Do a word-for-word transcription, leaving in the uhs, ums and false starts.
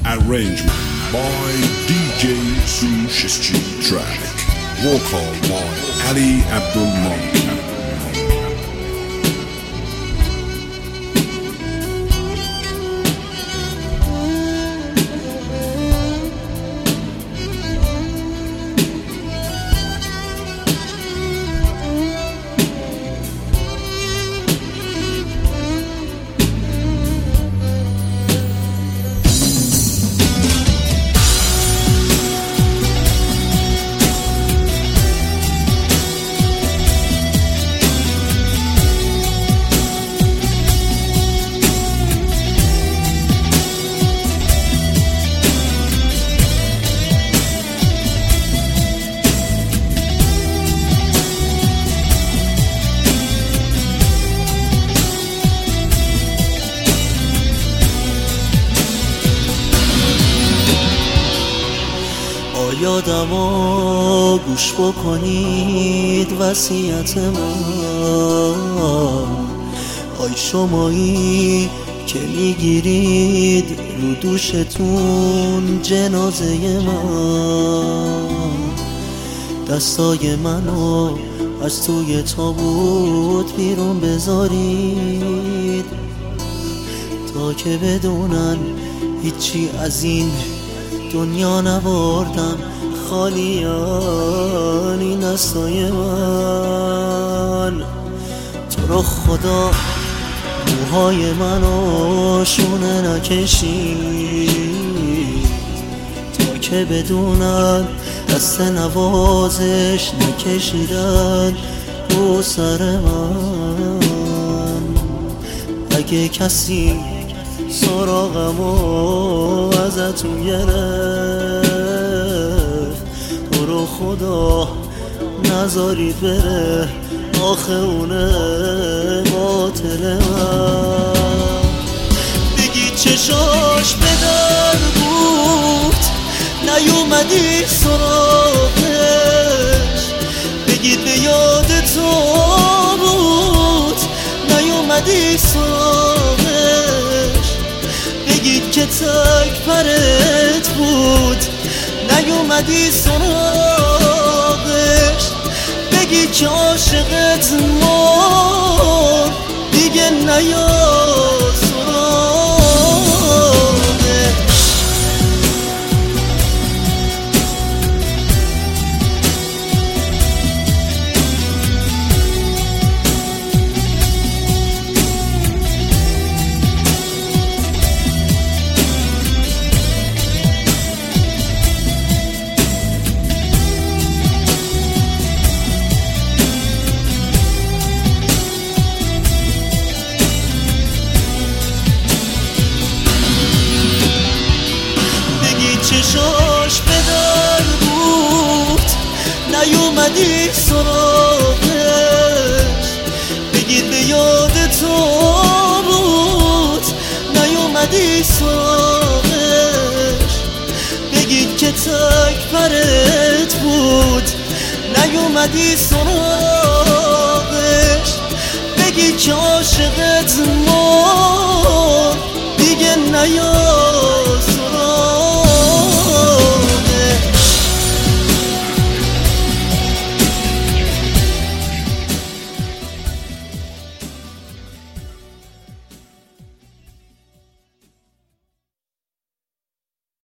Arrangement by D J Sush Track. Vocal by Ali Abdul Malik. یادمو گوش بکنید وصیت من، آی شمایی که میگیرید رو دوشتون جنازه من، دستای منو از توی تابوت بیرون بذارید تا که بدونن هیچی از این دنیا نبردم، خالیان این دستای من. تو رو خدا موهای منو شونه نکشید تا که بدونن دست نوازش نکشیدن رو سر من. اگه کسی سراغمو ازتون گرفت تو رو خدا نذارید بره، آخه اونه باطل من. بگید چشاش به در بود نیومدی سراغش، بگید به یاد تو بود نیومدی سراغش، بگید که تک پرت بود نیومدی سراغش، بگید که عاشقت مرد دیگه نیاد سراغش. چشاش به در بود نیومدی سراغش، بگید به یاد تو بود نیومدی سراغش، بگید که تک پرت بود نیومدی سراغش، بگید که عاشقت مرد دیگه نیاد